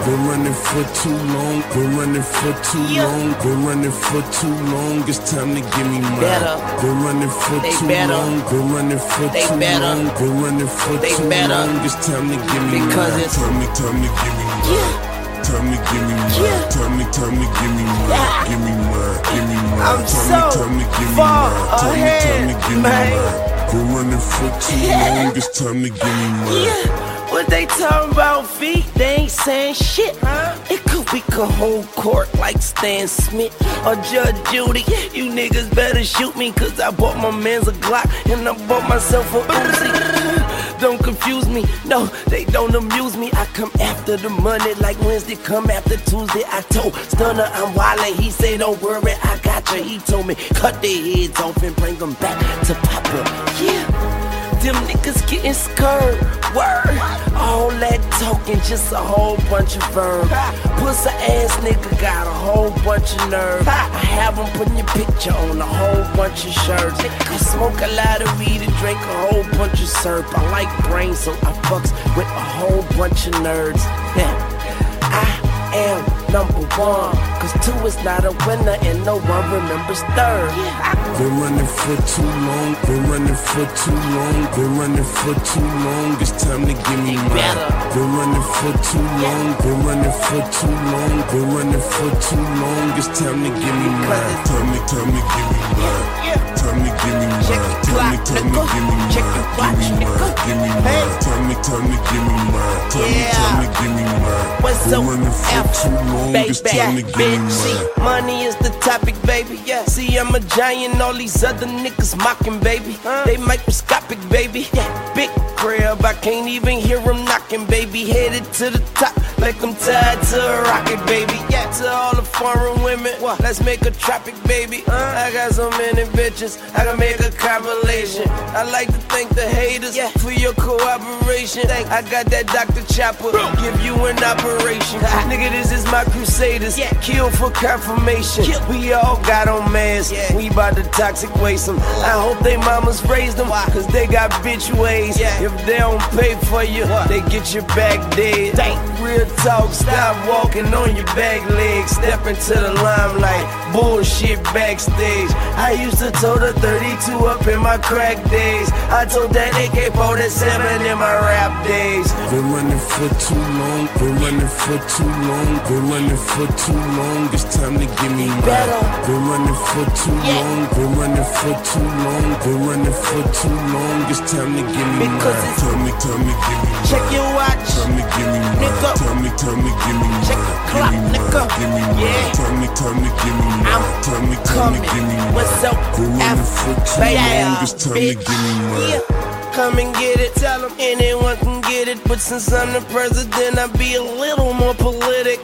Been running for too long, been running for too long, been running for too long. It's time to give me mine. Been running for too long, been running for too long, been running for too long. It's time to give me mine. Time to give me mine. Time to give me mine. Time to give me mine. Give me mine. Give me mine. I'm so time to give me far mine. ahead, Time to give me mine. Been running for too long. It's time to give me mine. What they talking about feet? They ain't saying shit. It could be a whole court like Stan Smith or Judge Judy. You niggas better shoot me, cause I bought my mans a Glock and I bought myself a Uzi. Don't confuse me, no, they don't amuse me. I come after the money like Wednesday, come after Tuesday. I told Stunner I'm wildin', he say don't worry, I got you. He told me cut their heads off and bring them back to Papa. Yeah. Them niggas getting scared, word. All that talking, just a whole bunch of verb. Pussy ass nigga got a whole bunch of nerve. I have them putting your picture on a whole bunch of shirts. I smoke a lot of weed and drink a whole bunch of syrup. I like brains, so I fucks with a whole bunch of nerds. Yeah, I am number one, cause two is not a winner and no one remembers third. Been running for too long, been running for too long, been running for too long. It's time to give me mine. Been running for too long, been running for too long, been running for too long. It's time to give me mine. Time to give me mine. Time to give me mine. Time to give me mine. Give me mine. Give me mine. Time to give me mine. Time to give me mine. Been running for too long. It's time to give me mine. Money is the topic, baby. Yeah. See, I'm a giant, all these other niggas mocking, baby. They microscopic, baby. Yeah. Big crib, I can't even hear them knocking, baby. Headed to the top like I'm tied to a rocket, baby. Yeah. To all the foreign women, let's make a tropic, baby. I got so many bitches, I can make a compilation. I like to thank the haters for your cooperation. I got that Dr. Chopper, give you an operation. Nigga, this is my crusaders, kill for confirmation. We all got on masks, we bout to toxic waste them. I hope they mamas raised them, cause they got bitch ways. If they don't pay for you, they get your back dead. Real talk, stop walking on your back legs. Step into the limelight, bullshit backstage. I used to tote a 32 up in my crack days. I told that AK-47 in my rap days. Been running for too long, been running for too long, been running for too long. It's time to give me mine. Been running for too long, been running for too long, been running for too long. It's time to give me mine. Time to give me mine. Check your watch. Time to give me mine. Time to give me mine. Check the clock, nigga. Give me mine. Time to give me mine. Time to give me mine. What's up, been running for too long. It's time to give me mine. Come and get it, tell them anyone can get it. But since I'm the president, I be a little more politic.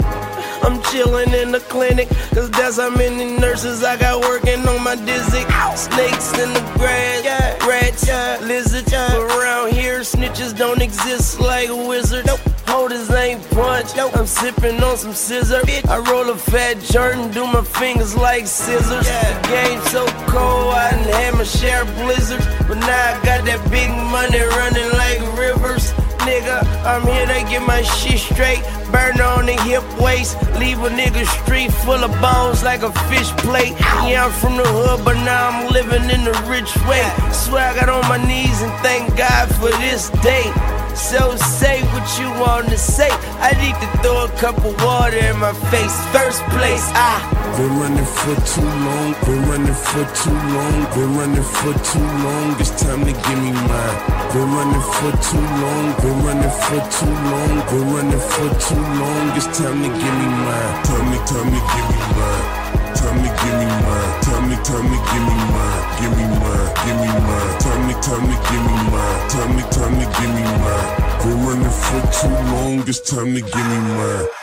I'm chillin' in the clinic, cause that's how many nurses I got working on my dizzy. Snakes in the grass, rats, lizards. Around here, snitches don't exist like a wizard. Holders ain't punch, I'm sippin' on some scissor. I roll a fat Jordan, do my fingers like scissors. The game's so cold, I done had my share of blizzards. But now I got that big money running like rivers. Nigga, I'm here to get my shit straight. Burn on the hip waist, leave a nigga street full of bones like a fish plate. Yeah, I'm from the hood, but now I'm living in the rich way. Swear I got on my knees and thank God for this day. So say what you want to say. I need to throw a cup of water in my face. First place, been running for too long, been running for too long, been running for too long. It's time to give me mine. Been running for too long, been running for too long, been running for too long. It's time to give me mine. Time to give me mine. Time to give me mine. Time to give me mine. Give me mine. Give me mine. Time to give me mine. Time to give me mine. Been running for too long. It's time to give me mine.